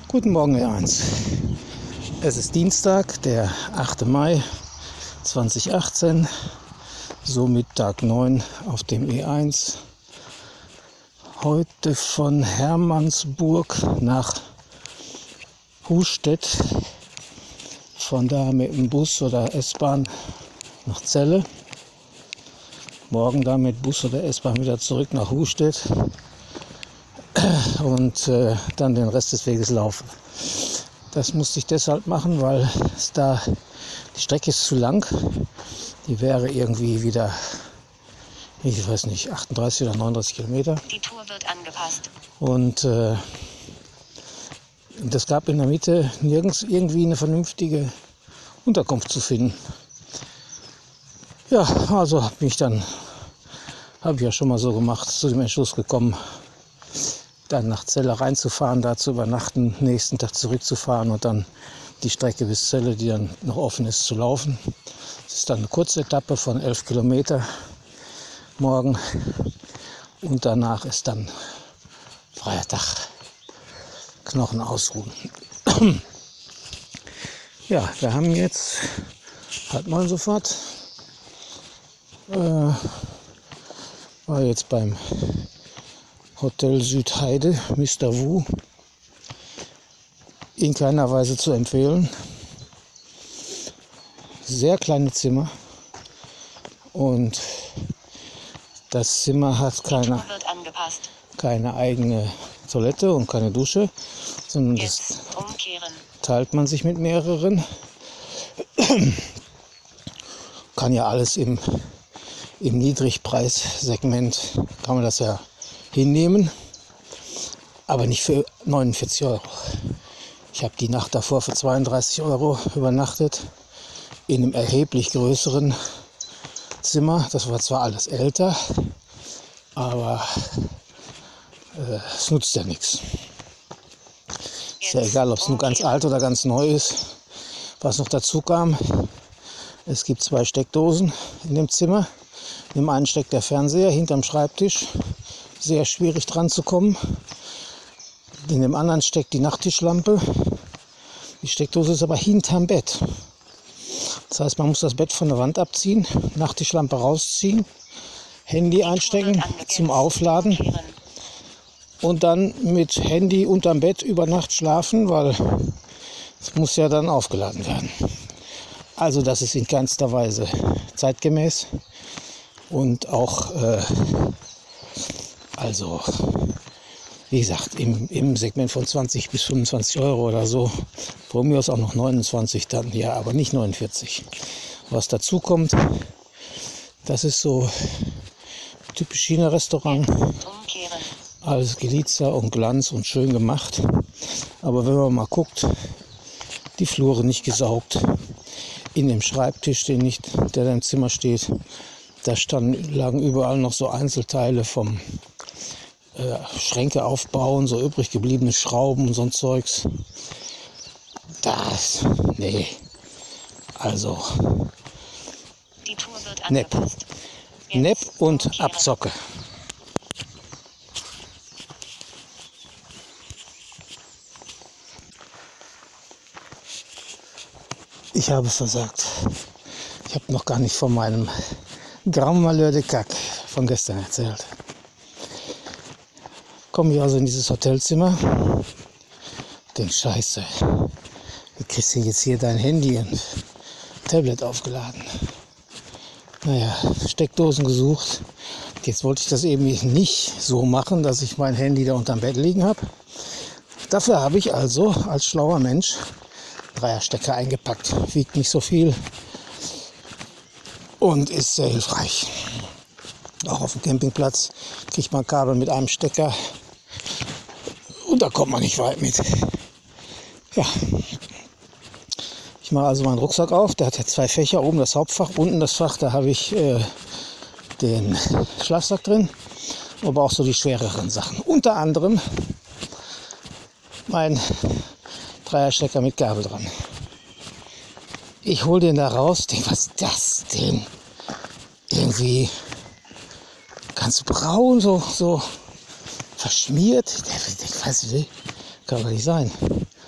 Guten Morgen, E1. Es ist Dienstag, der 8. Mai 2018, somit Tag 9 auf dem E1. Heute von Hermannsburg nach Hustedt, von da mit dem Bus oder S-Bahn nach Celle. Morgen da mit Bus oder S-Bahn wieder zurück nach Hustedt und dann den Rest des Weges laufen. Das musste ich deshalb machen, weil die Strecke ist zu lang. Die wäre irgendwie wieder, ich weiß nicht, 38 oder 39 Kilometer. Die Tour wird angepasst. Und das gab in der Mitte nirgends irgendwie eine vernünftige Unterkunft zu finden. Ja, also habe ich ja schon mal so gemacht, zu dem Entschluss gekommen, dann nach Celle reinzufahren, da zu übernachten, nächsten Tag zurückzufahren und dann die Strecke bis Celle, die dann noch offen ist, zu laufen. Es ist dann eine kurze Etappe von 11 Kilometer morgen und danach ist dann freier Tag. Knochen ausruhen. Ja, wir haben jetzt, halt mal sofort, war jetzt beim Hotel Südheide, Mr. Wu, in keiner Weise zu empfehlen. Sehr kleine Zimmer und das Zimmer hat keine eigene Toilette und keine Dusche, sondern das teilt man sich mit mehreren. Kann ja alles im Niedrigpreissegment, kann man das ja hinnehmen, aber nicht für 49 Euro. Ich habe die Nacht davor für 32 Euro übernachtet, in einem erheblich größeren Zimmer. Das war zwar alles älter, aber es nutzt ja nichts. Ist ja egal, ob es nur ganz alt oder ganz neu ist. Was noch dazu kam, es gibt 2 Steckdosen in dem Zimmer. In dem einen steckt der Fernseher hinterm Schreibtisch. Sehr schwierig dran zu kommen. In dem anderen steckt die Nachttischlampe. Die Steckdose ist aber hinterm Bett. Das heißt, man muss das Bett von der Wand abziehen, Nachttischlampe rausziehen, Handy einstecken zum Aufladen und dann mit Handy unterm Bett über Nacht schlafen, weil es muss ja dann aufgeladen werden. Also das ist in keinster Weise zeitgemäß und auch also, wie gesagt, im Segment von 20 bis 25 Euro oder so. Von mir aus auch noch 29 dann, ja, aber nicht 49. Was dazu kommt, das ist so typisch China-Restaurant. Alles Glitzer und Glanz und schön gemacht. Aber wenn man mal guckt, die Flure nicht gesaugt. In dem Schreibtisch, der da im Zimmer steht, da lagen überall noch so Einzelteile vom Schränke aufbauen, so übrig gebliebene Schrauben und so ein Zeugs. Nee, also Die Tour wird angepasst. Nepp und Abzocke. Ich habe versagt. Ich habe noch gar nicht von meinem Grand Malheur de Cac von gestern erzählt. Komme ich also in dieses Hotelzimmer, denk, Scheiße, wie kriegst du jetzt hier dein Handy und Tablet aufgeladen? Naja, Steckdosen gesucht. Jetzt wollte ich das eben nicht so machen, dass ich mein Handy da unterm Bett liegen habe. Dafür habe ich also als schlauer Mensch 3er-Stecker eingepackt. Wiegt nicht so viel und ist sehr hilfreich. Auch auf dem Campingplatz kriegt man Kabel mit einem Stecker und da kommt man nicht weit mit. Ja, ich mache also meinen Rucksack auf. Der hat ja 2 Fächer, oben das Hauptfach, unten das Fach, da habe ich den Schlafsack drin, aber auch so die schwereren Sachen. Unter anderem mein 3er-Stecker mit Gabel dran. Ich hole den da raus, denke, was ist das denn? Irgendwie ganz braun, so verschmiert. Ich denke, was will? Kann doch nicht sein.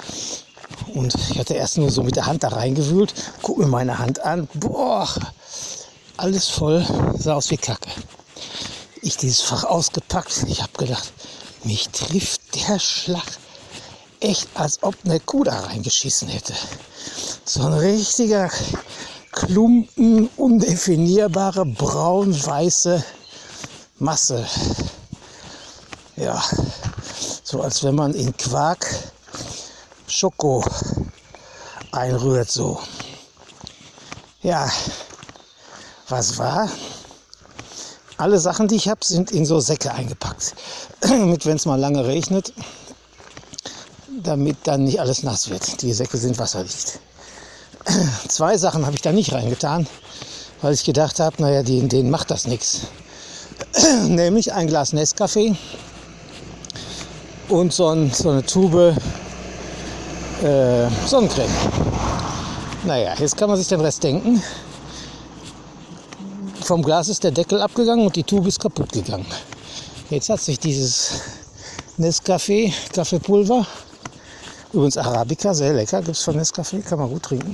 Und ich hatte erst nur so mit der Hand da reingewühlt. Guck mir meine Hand an. Boah, alles voll. Sah aus wie Kacke. Ich dieses Fach ausgepackt. Ich habe gedacht, mich trifft der Schlag. Echt, als ob eine Kuh da reingeschissen hätte. So ein richtiger Klumpen, undefinierbare, braun-weiße Masse. Ja, so als wenn man in Quark Schoko einrührt, so. Ja, was war? Alle Sachen, die ich habe, sind in so Säcke eingepackt. Damit, wenn es mal lange regnet, damit dann nicht alles nass wird. Die Säcke sind wasserdicht. 2 Sachen habe ich da nicht reingetan, weil ich gedacht habe, naja, denen macht das nichts. Nämlich ein Glas Nescafé und so eine Tube Sonnencreme. Naja, jetzt kann man sich den Rest denken. Vom Glas ist der Deckel abgegangen und die Tube ist kaputt gegangen. Jetzt hat sich dieses Nescafé, Kaffeepulver, übrigens Arabica, sehr lecker, gibt es von Nescafé, kann man gut trinken,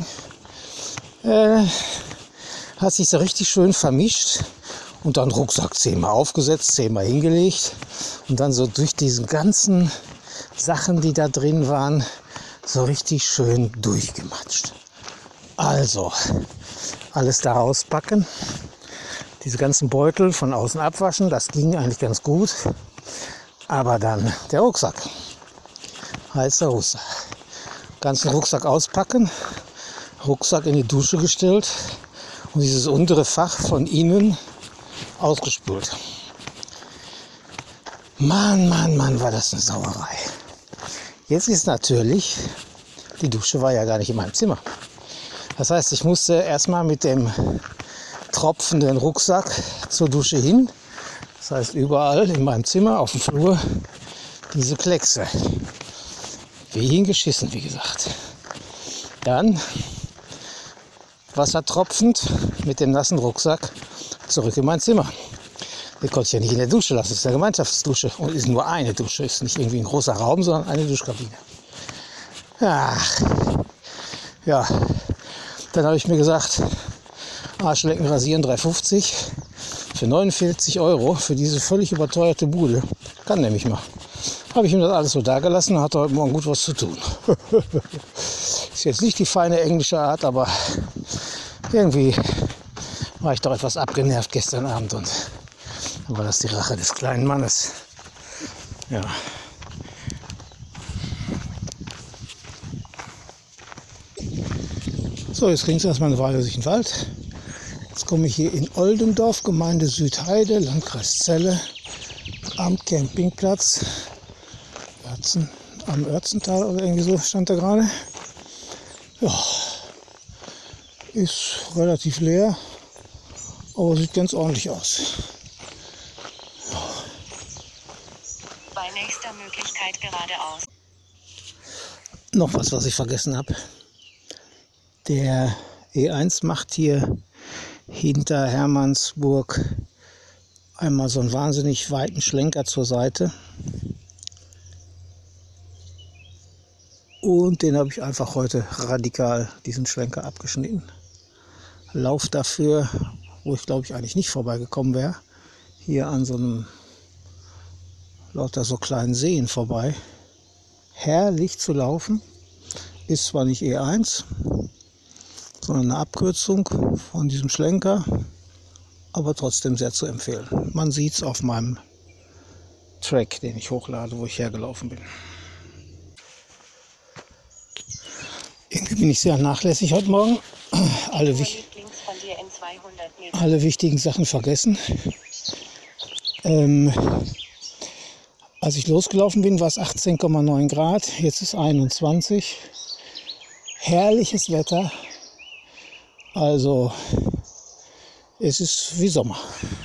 hat sich so richtig schön vermischt und dann Rucksack 10-mal aufgesetzt, 10-mal hingelegt und dann so durch diese ganzen Sachen, die da drin waren, so richtig schön durchgematscht. Also, alles da rauspacken, diese ganzen Beutel von außen abwaschen, das ging eigentlich ganz gut, aber dann der Rucksack, heißer Rucksack. Ganzen Rucksack auspacken, Rucksack in die Dusche gestellt und dieses untere Fach von innen ausgespült. Mann, war das eine Sauerei. Jetzt ist natürlich, die Dusche war ja gar nicht in meinem Zimmer. Das heißt, ich musste erstmal mit dem tropfenden Rucksack zur Dusche hin. Das heißt, überall in meinem Zimmer, auf dem Flur, diese Kleckse. Wie hingeschissen, wie gesagt. Dann wassertropfend mit dem nassen Rucksack zurück in mein Zimmer. Den konnte ich ja nicht in der Dusche lassen. Das ist eine Gemeinschaftsdusche und ist nur eine Dusche. Ist nicht irgendwie ein großer Raum, sondern eine Duschkabine. Ach, ja, dann habe ich mir gesagt, Arschlecken rasieren 3,50 für 49 € für diese völlig überteuerte Bude. Kann nämlich mal. Habe ich ihm das alles so dagelassen und hatte heute Morgen gut was zu tun. Ist jetzt nicht die feine englische Art, aber irgendwie war ich doch etwas abgenervt gestern Abend und dann war das die Rache des kleinen Mannes. Ja. So, jetzt ging es erstmal eine Weile durch den Wald. Jetzt komme ich hier in Oldendorf, Gemeinde Südheide, Landkreis Celle, am Campingplatz am Oerzental oder irgendwie so stand da gerade. Ja, ist relativ leer, aber sieht ganz ordentlich aus. Ja. Bei nächster Möglichkeit geradeaus. Noch was ich vergessen habe. Der E1 macht hier hinter Hermannsburg einmal so einen wahnsinnig weiten Schlenker zur Seite. Und den habe ich einfach heute radikal, diesen Schlenker, abgeschnitten. Lauf dafür, wo ich glaube ich eigentlich nicht vorbeigekommen wäre, hier an so einem lauter so kleinen Seen vorbei. Herrlich zu laufen. Ist zwar nicht E1, sondern eine Abkürzung von diesem Schlenker, aber trotzdem sehr zu empfehlen. Man sieht es auf meinem Track, den ich hochlade, wo ich hergelaufen bin. Irgendwie bin ich sehr nachlässig heute Morgen. Alle wichtigen Sachen vergessen. Als ich losgelaufen bin, war es 18,9 Grad. Jetzt ist 21. Herrliches Wetter. Also es ist wie Sommer.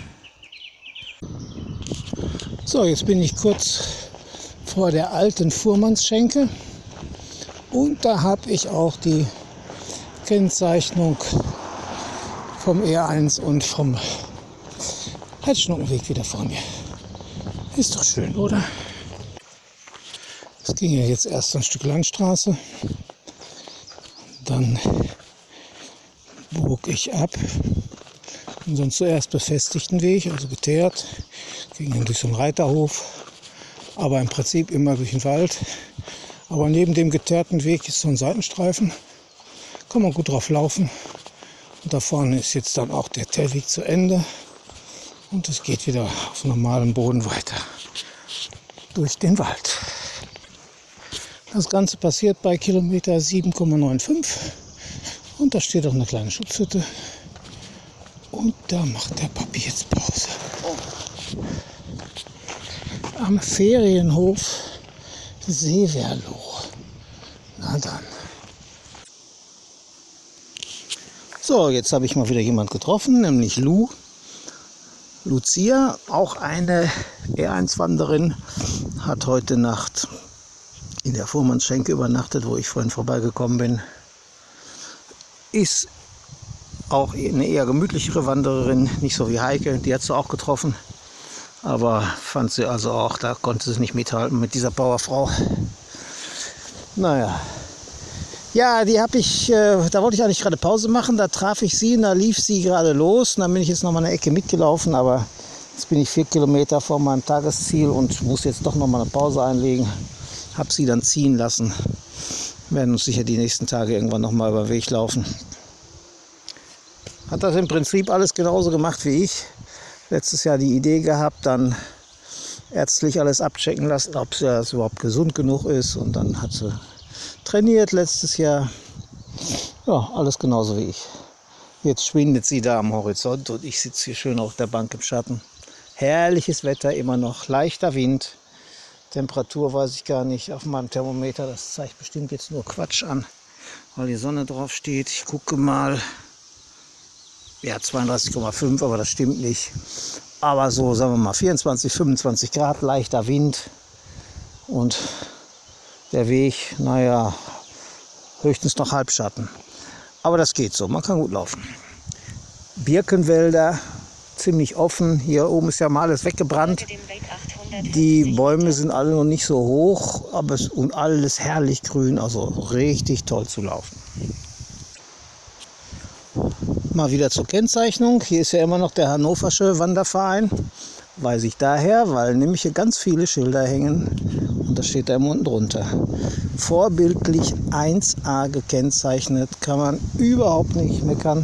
So, jetzt bin ich kurz vor der alten Fuhrmannsschenke. Und da habe ich auch die Kennzeichnung vom E1 und vom Heidschnuckenweg wieder vor mir. Ist doch schön, oder? Es ging ja jetzt erst ein Stück Landstraße. dann bog ich ab. Unseren zuerst befestigten Weg, also geteert, ging dann durch so einen Reiterhof, aber im Prinzip immer durch den Wald. Aber neben dem geteerten Weg ist so ein Seitenstreifen, kann man gut drauf laufen. Und da vorne ist jetzt dann auch der Teerweg zu Ende und es geht wieder auf normalem Boden weiter durch den Wald. Das Ganze passiert bei Kilometer 7,95 und da steht auch eine kleine Schutzhütte und da macht der Papi jetzt Pause. Am Ferienhof Severloh. Na dann. So, jetzt habe ich mal wieder jemand getroffen, nämlich Lucia, auch eine R1-Wanderin, hat heute Nacht in der Fuhrmannsschenke übernachtet, wo ich vorhin vorbeigekommen bin. Ist auch eine eher gemütlichere Wandererin, nicht so wie Heike, die hat sie auch getroffen. Aber fand sie also auch, da konnte sie nicht mithalten mit dieser Powerfrau. Naja. Ja, da wollte ich eigentlich gerade Pause machen, da traf ich sie und da lief sie gerade los. Und dann bin ich jetzt noch mal eine Ecke mitgelaufen, aber jetzt bin ich 4 Kilometer vor meinem Tagesziel und muss jetzt doch noch mal eine Pause einlegen. Habe sie dann ziehen lassen. Wir werden uns sicher die nächsten Tage irgendwann noch mal über den Weg laufen. Hat das im Prinzip alles genauso gemacht wie ich. Letztes Jahr die Idee gehabt, dann ärztlich alles abchecken lassen, ob es überhaupt gesund genug ist. Und dann hat sie trainiert letztes Jahr. Ja, alles genauso wie ich. Jetzt schwindet sie da am Horizont und ich sitze hier schön auf der Bank im Schatten. Herrliches Wetter immer noch, leichter Wind. Temperatur weiß ich gar nicht auf meinem Thermometer. Das zeigt bestimmt jetzt nur Quatsch an, weil die Sonne drauf steht. Ich gucke mal. Ja, 32,5, aber das stimmt nicht. Aber so, sagen wir mal, 24, 25 Grad, leichter Wind. Und der Weg, naja, höchstens noch Halbschatten. Aber das geht so, man kann gut laufen. Birkenwälder, ziemlich offen. Hier oben ist ja mal alles weggebrannt. Die Bäume sind alle noch nicht so hoch, aber und alles herrlich grün, also richtig toll zu laufen. Mal wieder zur Kennzeichnung. Hier ist ja immer noch der Hannoversche Wanderverein. Weiß ich daher, weil nämlich hier ganz viele Schilder hängen. Und das steht da unten drunter. Vorbildlich 1A gekennzeichnet. Kann man überhaupt nicht meckern.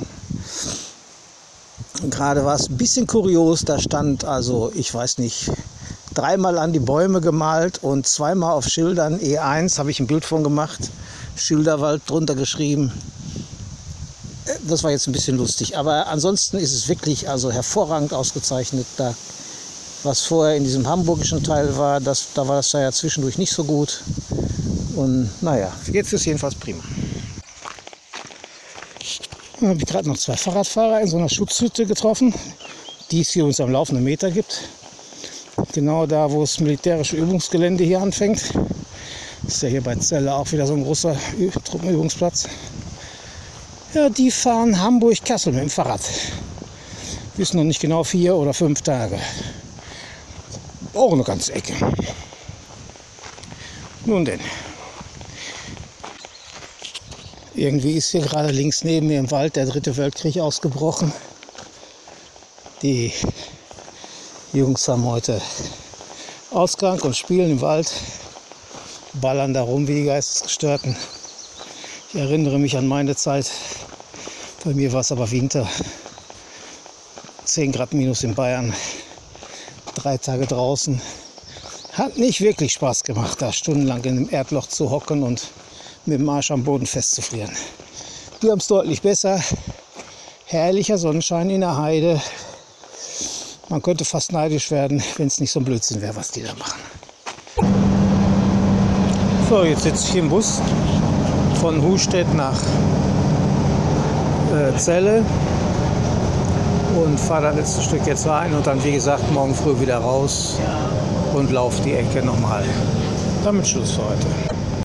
Gerade war es ein bisschen kurios. Da stand also, ich weiß nicht, 3-mal an die Bäume gemalt und 2-mal auf Schildern E1. Habe ich ein Bild von gemacht. Schilderwald drunter geschrieben. Das war jetzt ein bisschen lustig, aber ansonsten ist es wirklich also hervorragend ausgezeichnet. Da, was vorher in diesem hamburgischen Teil war, da war das ja zwischendurch nicht so gut. Und naja, jetzt ist es jedenfalls prima. Dann habe ich gerade noch 2 Fahrradfahrer in so einer Schutzhütte getroffen, die es hier uns am laufenden Meter gibt. Genau da, wo das militärische Übungsgelände hier anfängt. Das ist ja hier bei Celle auch wieder so ein großer Truppenübungsplatz. Ja, die fahren Hamburg-Kassel mit dem Fahrrad. Wissen noch nicht genau 4 oder 5 Tage. Auch eine ganze Ecke. Nun denn. Irgendwie ist hier gerade links neben mir im Wald der 3. Weltkrieg ausgebrochen. Die Jungs haben heute Ausgang und spielen im Wald. Ballern da rum wie die Geistesgestörten. Ich erinnere mich an meine Zeit. Bei mir war es aber Winter. 10 Grad minus in Bayern. 3 Tage draußen. Hat nicht wirklich Spaß gemacht, da stundenlang in einem Erdloch zu hocken und mit dem Arsch am Boden festzufrieren. Die haben es deutlich besser. Herrlicher Sonnenschein in der Heide. Man könnte fast neidisch werden, wenn es nicht so ein Blödsinn wäre, was die da machen. So, jetzt sitze ich im Bus von Hustedt nach Celle und fahre das letzte Stück jetzt rein und dann, wie gesagt, morgen früh wieder raus und laufe die Ecke nochmal. Damit Schluss für heute.